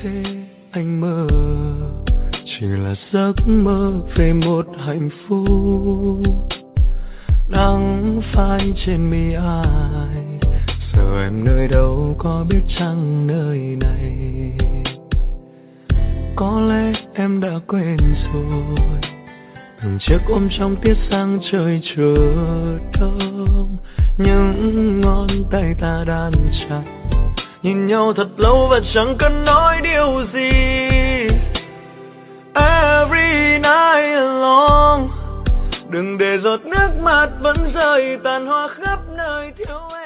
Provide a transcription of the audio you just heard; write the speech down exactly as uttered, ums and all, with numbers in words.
thế anh mơ chỉ là giấc mơ về một hạnh phúc. Nắng phai trên mi ai, giờ em nơi đâu có biết chăng nơi này. Có lẽ em đã quên rồi từng chiếc ôm trong tiết sáng trời chờ đông. Những ngón tay ta đan chặt, nhìn nhau thật lâu và chẳng cần nói điều gì. Every night alone, đừng để giọt nước mắt vẫn rơi tàn hoa khắp nơi thiếu em.